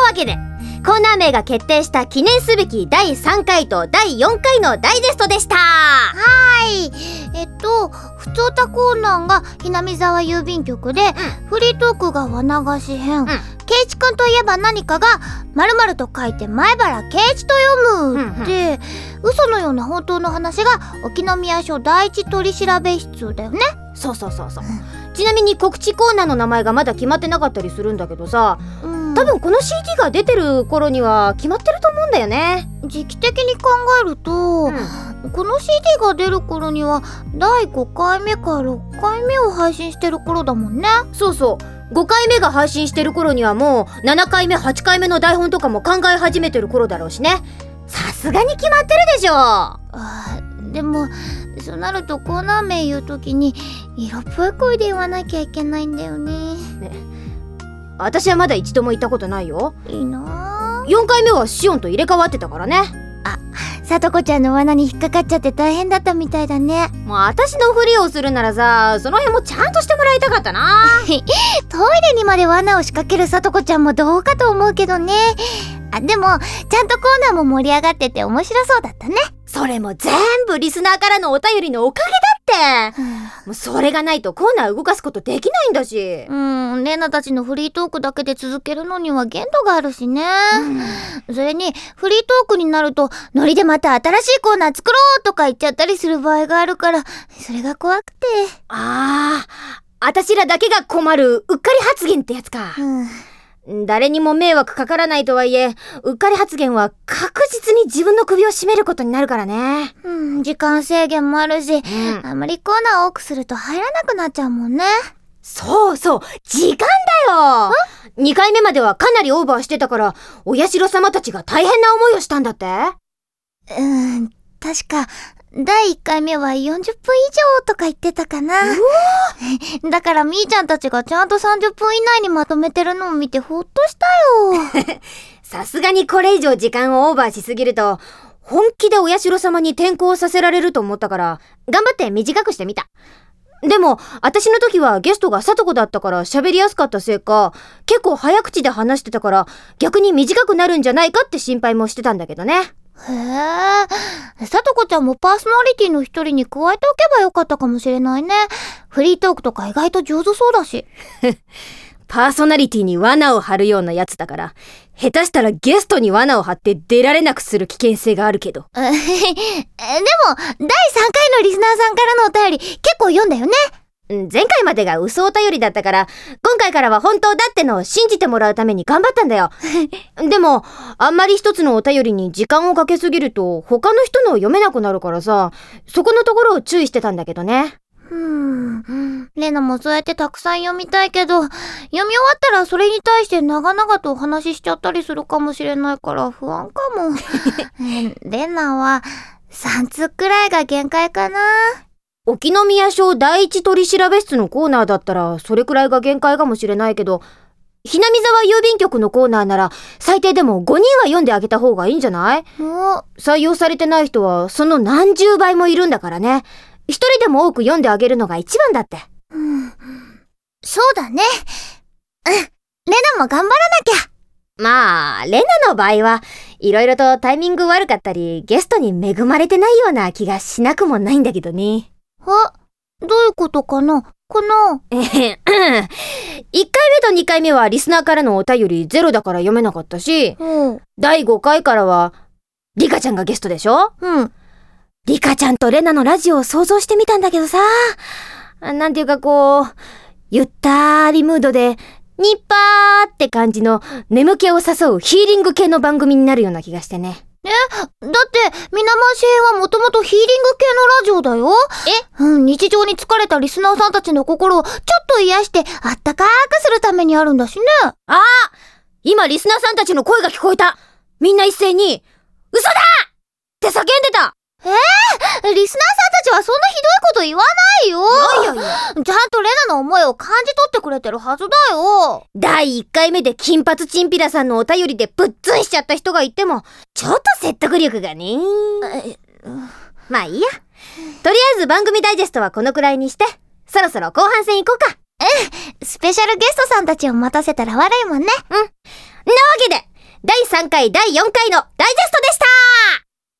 わけでコーナー名が決定した記念すべき第3回と第4回のダイジェストでした。 ふつおたコーナーがひなみざわ郵便局で、フリートークがわながし編、ケイチくんといえば何かが〇〇と書いて前原ケイチと読むで、嘘のような本当の話が沖宮署第一取調室だよね。 そう、ちなみに告知コーナーの名前がまだ決まってなかったりするんだけどさ、多分この CD が出てる頃には決まってると思うんだよね。 時期的に考えると、この CD が出る頃には第5回目か6回目を配信してる頃だもんね。 そう、5回目が配信してる頃にはもう7回目8回目の台本とかも考え始めてる頃だろうしね。さすがに決まってるでしょ。 でもそうなるとコーナー名言うときに色っぽい声で言わなきゃいけないんだよね。 私はまだ一度も言ったことないよ。 いいなぁ。 4回目はシオンと入れ替わってたからね。 さとこちゃんの罠に引っかかっちゃって大変だったみたいだね。 もう私のふりをするならさ、その辺もちゃんとしてもらいたかったな。 トイレにまで罠を仕掛けるさとこちゃんもどうかと思うけどね。でもちゃんとコーナーも盛り上がってて面白そうだったね。 それも全部リスナーからのお便りのおかげだって。もうそれがないとコーナー動かすことできないんだし。 レナたちのフリートークだけで続けるのには限度があるしね。それにフリートークになるとノリでまた新しいコーナー作ろうとか言っちゃったりする場合があるから、それが怖くて。 私らだけが困るうっかり発言ってやつか。誰にも迷惑かからないとはいえ、うっかり発言は確実に自分の首を絞めることになるからね。 時間制限もあるし、あまりコーナー多くすると入らなくなっちゃうもんね。 そう、時間だよ。2回目まではかなりオーバーしてたから、お社様たちが大変な思いをしたんだって。 確か第1回目は40分以上とか言ってたかな。だからみーちゃんたちがちゃんと30分以内にまとめてるのを見てほっとしたよ。 さすがにこれ以上時間をオーバーしすぎると本気でお社様に転校させられると思ったから頑張って短くしてみた。でも私の時はゲストがさとこだったから喋りやすかったせいか結構早口で話してたから逆に短くなるんじゃないかって心配もしてたんだけどね。 さとこちゃんもパーソナリティの一人に加えておけばよかったかもしれないね。フリートークとか意外と上手そうだし。 パーソナリティに罠を張るようなやつだから下手したらゲストに罠を張って出られなくする危険性があるけど。でも第3 回のリスナーさんからのお便り結構読んだよね。 前回までが嘘お便りだったから今回からは本当だってのを信じてもらうために頑張ったんだよ。でもあんまり一つのお便りに時間をかけすぎると他の人のを読めなくなるからさ、そこのところを注意してたんだけどね。 レナもそうやってたくさん読みたいけど、読み終わったらそれに対して長々とお話ししちゃったりするかもしれないから不安かも。レナは3通くらいが限界かな。 沖宮署第一取調室のコーナーだったらそれくらいが限界かもしれないけど、ひなみざわ郵便局のコーナーなら最低でも5人は読んであげた方がいいんじゃない？採用されてない人はその何十倍もいるんだからね。一人でも多く読んであげるのが一番だって。 そうだね。レナも頑張らなきゃ。 まあレナの場合はいろいろとタイミング悪かったりゲストに恵まれてないような気がしなくもないんだけどね。 どういうことかな 1回目と2回目はリスナーからのお便りゼロだから読めなかったし、第5回からはリカちゃんがゲストでしょ。リカちゃんとレナのラジオを想像してみたんだけどさ、なんていうかゆったりムードでニッパーって感じの眠気を誘うヒーリング系の番組になるような気がしてね。 だってみなましはもともとヒーリング系のラジオだよ。日常に疲れたリスナーさんたちの心をちょっと癒してあったかくするためにあるんだしね。 今リスナーさんたちの声が聞こえた。みんな一斉に嘘だって叫んでた。 リスナーさんたちはそんなひどいこと言わないよ。ちゃんとレナの思いを感じ取ってくれてるはずだよ。 第1回目で金髪チンピラさんのお便りでぶっつんしちゃった人がいてもちょっと説得力がね。まあいいや。とりあえず番組ダイジェストはこのくらいにしてそろそろ後半戦行こうか。 スペシャルゲストさんたちを待たせたら悪いもんね。 なわけで第3回第4回のダイジェストでした。